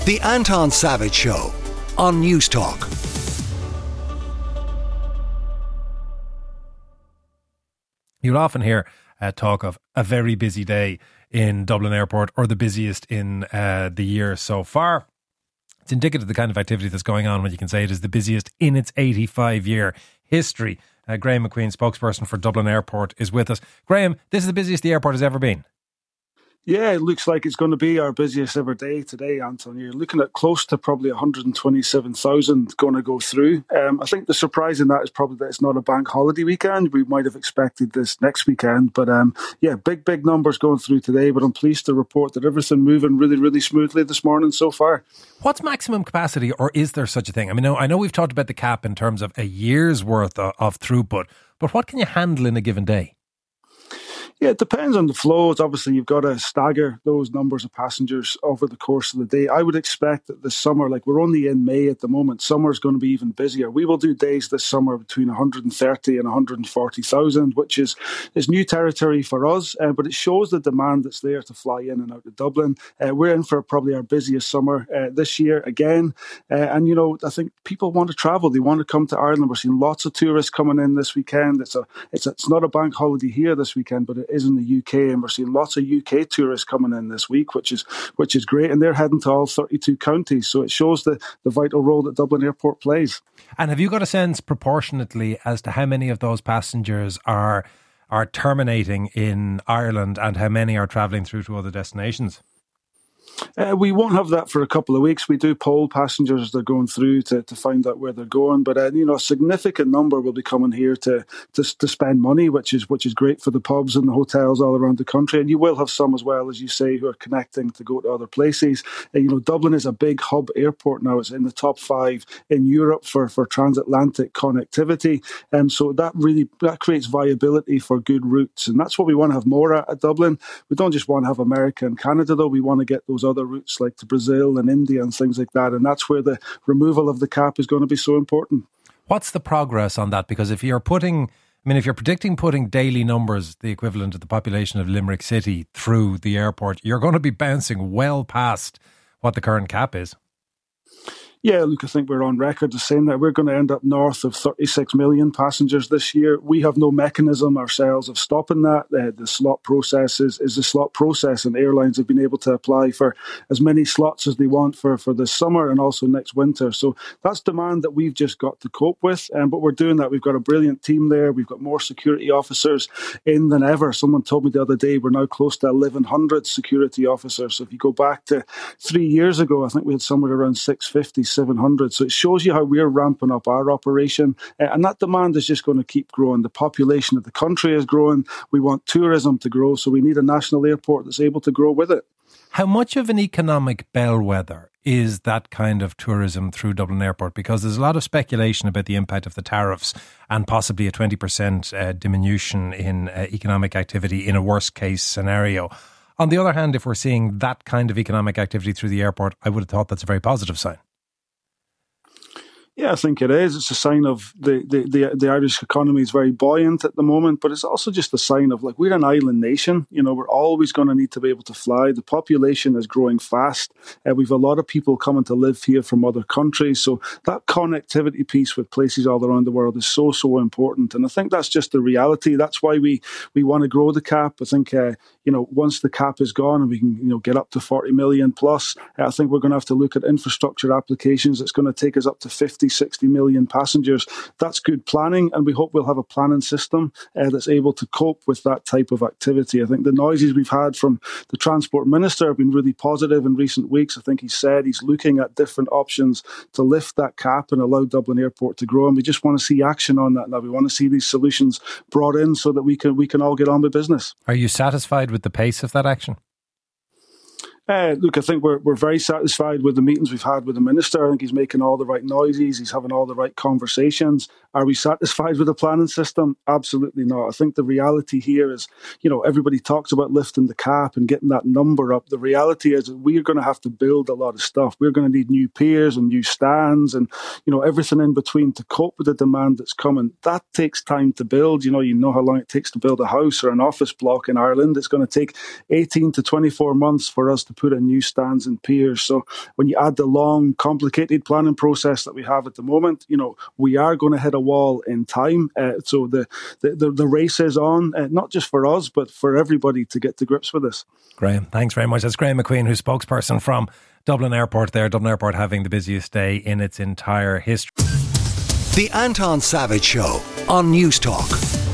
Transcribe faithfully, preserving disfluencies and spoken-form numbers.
The Anton Savage Show on News Talk. You'll often hear uh, talk of a very busy day in Dublin Airport, or the busiest in uh, the year so far. It's indicative of the kind of activity that's going on when you can say it is the busiest in its eighty-five year history. Uh, Graham McQueen, spokesperson for Dublin Airport, is with us. Graham, this is the busiest the airport has ever been. Yeah, it looks like it's going to be our busiest ever day today, Anton. You're looking at close to probably one hundred twenty-seven thousand going to go through. Um, I think the surprise in that is probably that it's not a bank holiday weekend. We might have expected this next weekend. But um, yeah, big, big numbers going through today. But I'm pleased to report that everything moving really, really smoothly this morning so far. What's maximum capacity, or is there such a thing? I mean, I know we've talked about the cap in terms of a year's worth of, of throughput, but what can you handle in a given day? Yeah, it depends on the flows. Obviously, you've got to stagger those numbers of passengers over the course of the day. I would expect that this summer, like we're only in May at the moment, summer is going to be even busier. We will do days this summer between one hundred thirty and one hundred forty thousand, which is, is new territory for us, uh, but it shows the demand that's there to fly in and out of Dublin. Uh, we're in for probably our busiest summer uh, this year again. Uh, and, you know, I think people want to travel. They want to come to Ireland. We're seeing lots of tourists coming in this weekend. It's a, it's a, it's not a bank holiday here this weekend, but it is in the U K, and we're seeing lots of U K tourists coming in this week, which is which is great, and they're heading to all thirty-two counties, so it shows the, the vital role that Dublin Airport plays. And have you got a sense proportionately as to how many of those passengers are are terminating in Ireland and how many are travelling through to other destinations? Uh, we won't have that for a couple of weeks. We do poll passengers as they're going through to, to find out where they're going. But uh, you know, a significant number will be coming here to, to to spend money, which is which is great for the pubs and the hotels all around the country. And you will have some as well, as you say, who are connecting to go to other places. Uh, you know, Dublin is a big hub airport now. It's in the top five in Europe for, for transatlantic connectivity. And um, so that really that creates viability for good routes. And that's what we want to have more at, at Dublin. We don't just want to have America and Canada, though. We want to get those other routes like to Brazil and India and things like that. And that's where the removal of the cap is going to be so important. What's the progress on that? Because if you're putting, I mean, if you're predicting putting daily numbers, the equivalent of the population of Limerick City, through the airport, you're going to be bouncing well past what the current cap is. Yeah, look, I think we're on record as saying that we're going to end up north of thirty-six million passengers this year. We have no mechanism ourselves of stopping that. Uh, the slot process is, is the slot process, and airlines have been able to apply for as many slots as they want for, for this summer and also next winter. So that's demand that we've just got to cope with, um, but we're doing that. We've got a brilliant team there. We've got more security officers in than ever. Someone told me the other day we're now close to eleven hundred security officers. So if you go back to three years ago, I think we had somewhere around six fifty, seven hundred. So it shows you how we're ramping up our operation. Uh, and that demand is just going to keep growing. The population of the country is growing. We want tourism to grow. So we need a national airport that's able to grow with it. How much of an economic bellwether is that kind of tourism through Dublin Airport? Because there's a lot of speculation about the impact of the tariffs and possibly a twenty percent uh, diminution in uh, economic activity in a worst case scenario. On the other hand, if we're seeing that kind of economic activity through the airport, I would have thought that's a very positive sign. Yeah, I think it is. It's a sign of the, the, the, the Irish economy is very buoyant at the moment, but it's also just a sign of, like, we're an island nation. You know, we're always going to need to be able to fly. The population is growing fast. Uh, we've a lot of people coming to live here from other countries. So that connectivity piece with places all around the world is so, so important. And I think that's just the reality. That's why we, we want to grow the cap. I think, uh, you know, once the cap is gone and we can, you know, get up to forty million plus, I think we're going to have to look at infrastructure applications. It's going to take us up to fifty, sixty million passengers. That's good planning, and we hope we'll have a planning system uh, that's able to cope with that type of activity. I think the noises we've had from the Transport Minister have been really positive in recent weeks. I think he said he's looking at different options to lift that cap and allow Dublin Airport to grow, and we just want to see action on that now. We want to see these solutions brought in so that we can we can all get on with business. Are you satisfied with the pace of that action? Uh, look, I think we're we're very satisfied with the meetings we've had with the Minister. I think he's making all the right noises. He's having all the right conversations. Are we satisfied with the planning system? Absolutely not. I think the reality here is, you know, everybody talks about lifting the cap and getting that number up. The reality is that we're going to have to build a lot of stuff. We're going to need new piers and new stands and, you know, everything in between to cope with the demand that's coming. That takes time to build. You know, you know how long it takes to build a house or an office block in Ireland. It's going to take eighteen to twenty-four months for us to put in new stands and piers. So when you add the long, complicated planning process that we have at the moment, you know, we are going to hit a wall in time. Uh, so the, the, the, the race is on, uh, not just for us, but for everybody to get to grips with this. Graham, thanks very much. That's Graham McQueen, who's spokesperson from Dublin Airport there. Dublin Airport having the busiest day in its entire history. The Anton Savage Show on News Talk.